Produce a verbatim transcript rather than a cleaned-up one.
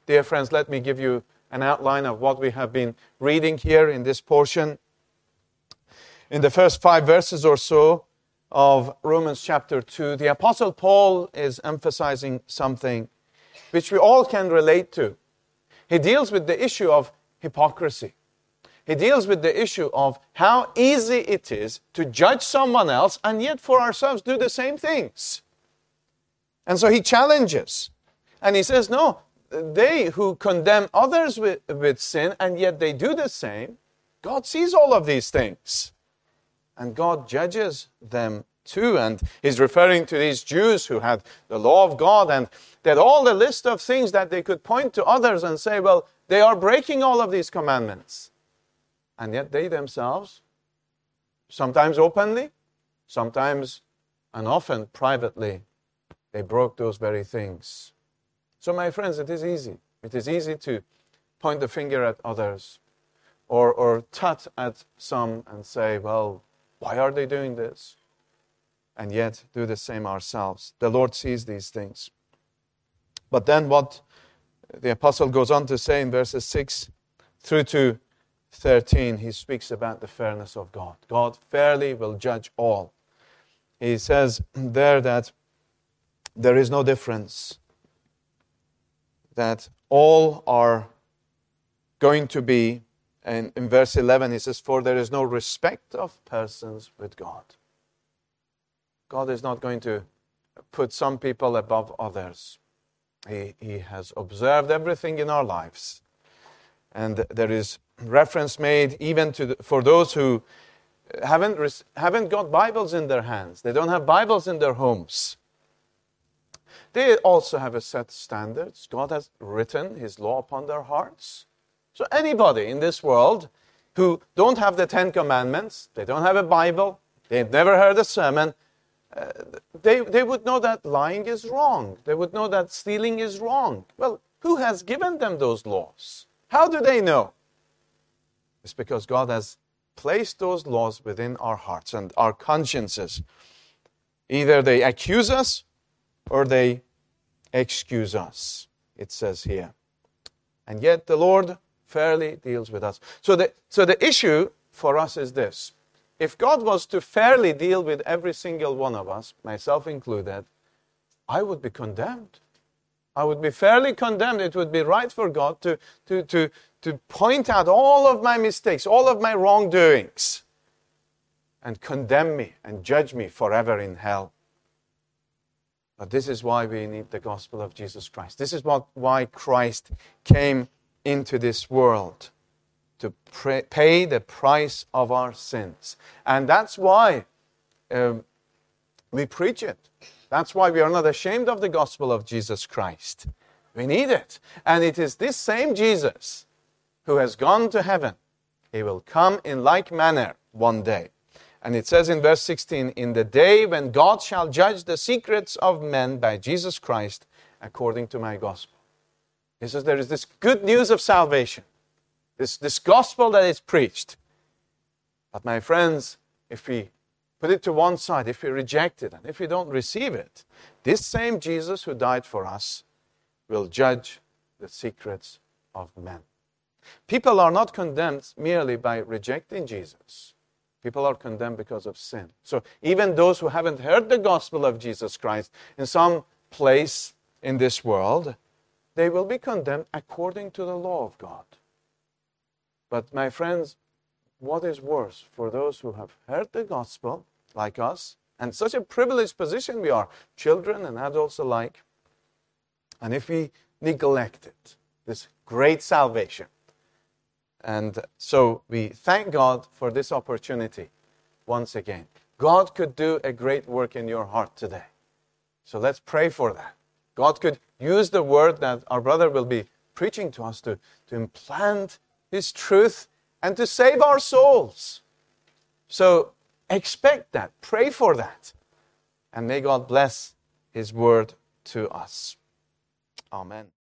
dear friends, let me give you an outline of what we have been reading here in this portion. In the first five verses or so of Romans chapter two, the Apostle Paul is emphasizing something which we all can relate to. He deals with the issue of hypocrisy. He deals with the issue of how easy it is to judge someone else and yet for ourselves do the same things. And so he challenges. And he says, no, they who condemn others with, with sin and yet they do the same, God sees all of these things. And God judges them too. And he's referring to these Jews who had the law of God and they had all the list of things that they could point to others and say, well, they are breaking all of these commandments. And yet they themselves, sometimes openly, sometimes and often privately, they broke those very things. So my friends, it is easy. It is easy to point the finger at others or, or tut at some and say, well, why are they doing this? And yet do the same ourselves. The Lord sees these things. But then what the apostle goes on to say in verses six through to thirteen, he speaks about the fairness of God. God fairly will judge all. He says there that there is no difference, that all are going to be, and in verse eleven he says, for there is no respect of persons with God. God is not going to put some people above others. He, he has observed everything in our lives. And there is reference made even to the, for those who haven't, haven't got Bibles in their hands. They don't have Bibles in their homes. They also have a set standards. God has written His law upon their hearts. So anybody in this world who don't have the Ten Commandments, they don't have a Bible, they've never heard a sermon, uh, they, they would know that lying is wrong. They would know that stealing is wrong. Well, who has given them those laws? How do they know? It's because God has placed those laws within our hearts and our consciences. Either they accuse us or they excuse us, it says here. And yet the Lord fairly deals with us. So the, so the issue for us is this. If God was to fairly deal with every single one of us, myself included, I would be condemned. I would be fairly condemned. It would be right for God to, to, to, to point out all of my mistakes, all of my wrongdoings, and condemn me and judge me forever in hell. But this is why we need the gospel of Jesus Christ. This is what, why Christ came into this world, to pray, pay the price of our sins. And that's why um, we preach it. That's why we are not ashamed of the gospel of Jesus Christ. We need it. And it is this same Jesus who has gone to heaven. He will come in like manner one day. And it says in verse sixteen, in the day when God shall judge the secrets of men by Jesus Christ according to my gospel. He says there is this good news of salvation. This, this gospel that is preached. But my friends, if we put it to one side, if we reject it, and if we don't receive it, this same Jesus who died for us will judge the secrets of men. People are not condemned merely by rejecting Jesus. People are condemned because of sin. So even those who haven't heard the gospel of Jesus Christ in some place in this world, they will be condemned according to the law of God. But my friends, what is worse for those who have heard the gospel, like us, and such a privileged position we are, children and adults alike, and if we neglect it, this great salvation. And so we thank God for this opportunity once again. God could do a great work in your heart today. So let's pray for that. God could use the word that our brother will be preaching to us to, to implant His truth and to save our souls. So expect that. Pray for that. And may God bless His word to us. Amen.